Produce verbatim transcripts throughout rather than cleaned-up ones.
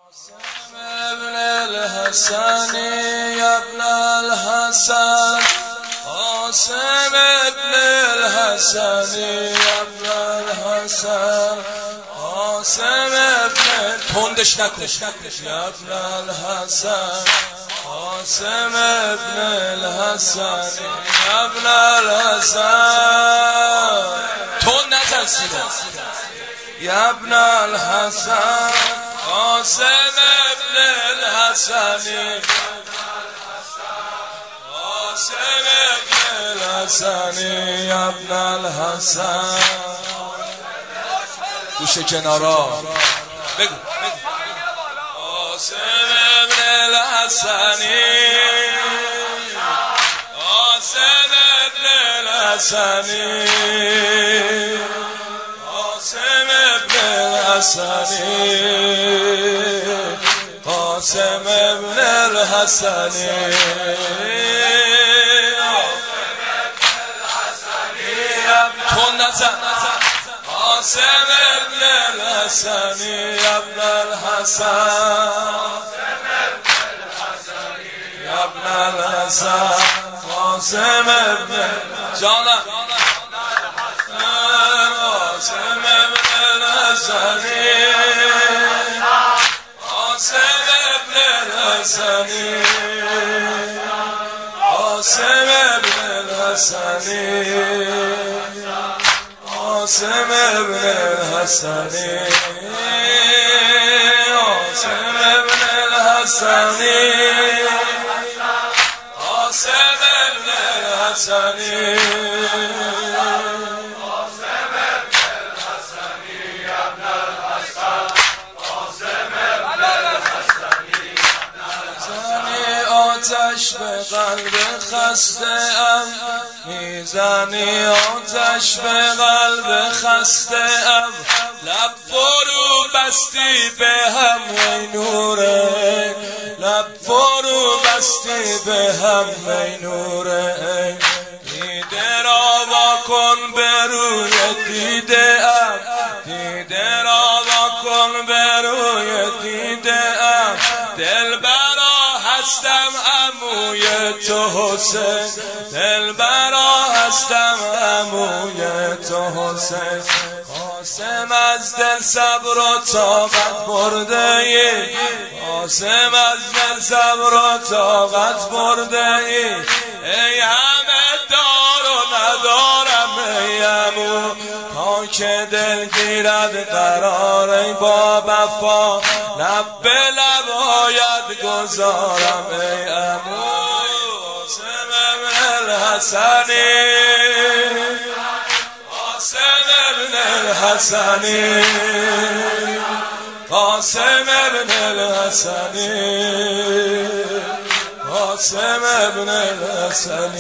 قاسم ابن الحسن يا ابن الحسن قاسم ابن الحسن يا ابن الحسن قاسم ابن تندش نکن يا ابن الحسن قاسم ابن الحسن يا ابن الحسن تند نزن سیده يا ابن الحسن قاسم ابن الحسن قاسم ابن الحسن يا ابن الحسن گوش کنارا بگو قاسم ابن الحسن قاسم ابن الحسن قاسم ابن الحسن قاسم ابن الحسن تون نزن قاسم ابن الحسن يا ابن الحسن يا ابن الحسن قاسم ابن جانا قاسم ابن الحسن قاسم ابن الحسن قاسم ابن الحسن قاسم ابن الحسن قاسم ابن الحسن قاسم ابن الحسن آتش به قلب خسته ام میزنی آتش به قلب خسته ام لب فرو بستی به هم ای نوره لب فرو بستی به هم ای نوره دیده را واکن به روی دیده ام دیده را واکن به روی دیده ام دلبرا هستم عموی تو حسین دلبرا هستم عموی تو حسین قاسم از دل صبر و طاقت برده ای قاسم از دل صبر و طاقت برده ای ای همه دار و ندارم ای عمو تا که دل گیرد قرار ای با وفا لب به لب آید گذارم ای عمو قاسم ابن الحسن قاسم ابن الحسن قاسم ابن الحسن قاسم ابن الحسن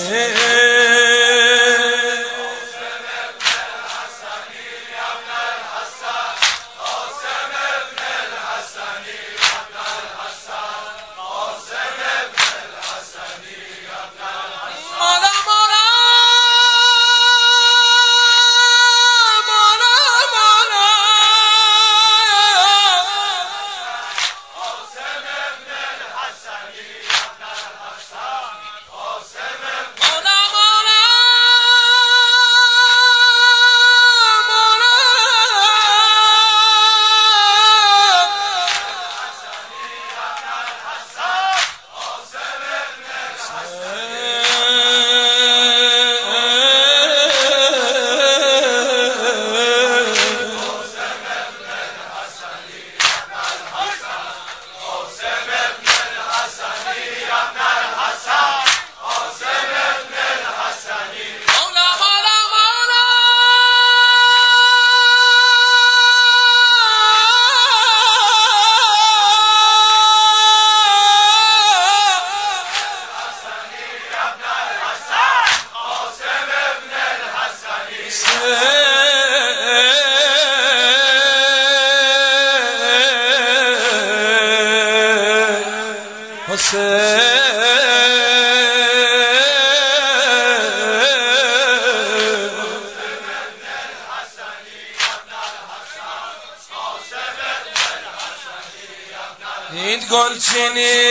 این گلچینی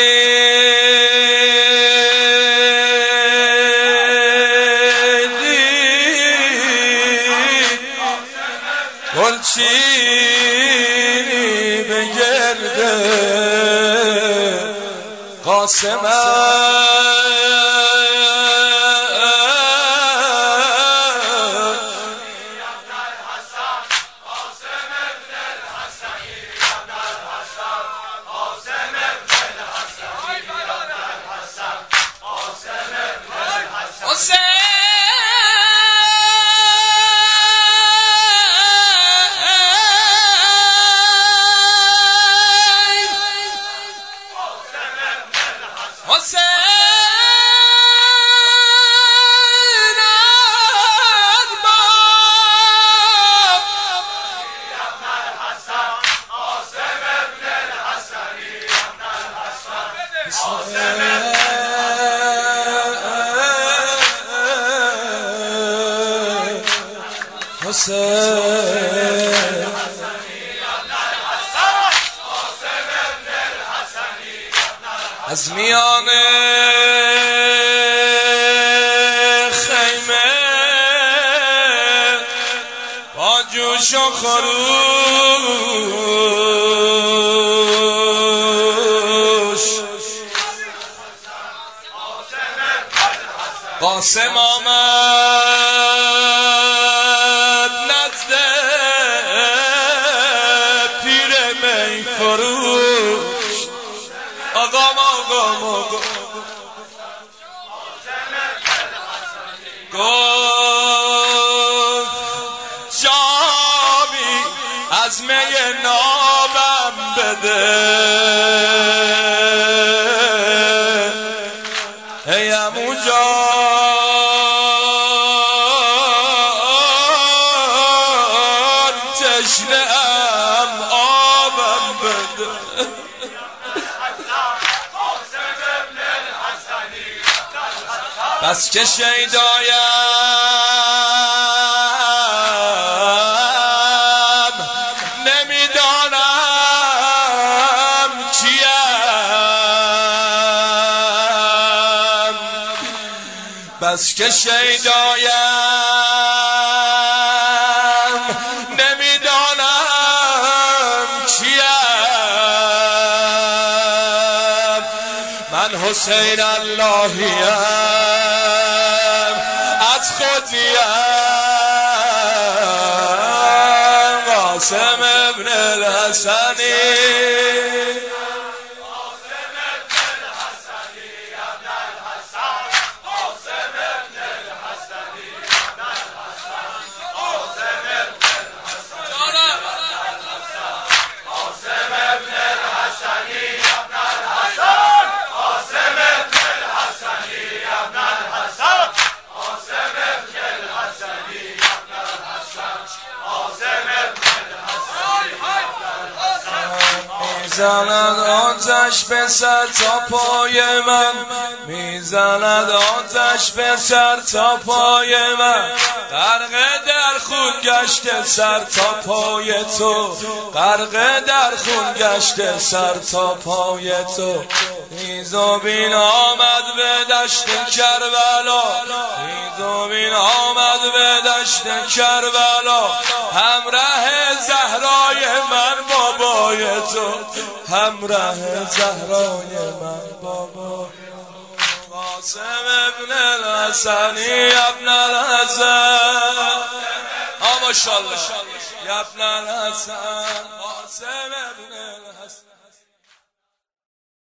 گلچینی به گرده قاسم از میان خیمه با جوش و خروش قاسم آمد نزد پیر می فروش. آقام آقام آقام گفت جامی از می نابم بده ای عمو جان تشنه ام آبم بده. بس که شیدایم نمیدانم کیم، بس که شیدایم نمیدانم کیم. من حسین اللهیم از خود نیم قاسم ابن الحسنی میزند آتش به سر تا پای من، میزند آتش به سر تا پای من. غرق در خون گشته سر تا پای تو، غرق در خون گشته سر تا پای تو. ایزوبین آمد به دشت کربلا، ایزوبین آمد به دشت کربلا. همراه زهرای من بابای تو، همراه زهرای من بابا. قاسم ابن الحسنی ابن الحسن آ ماشاءالله ابن الحسن قاسم ابن الحسن.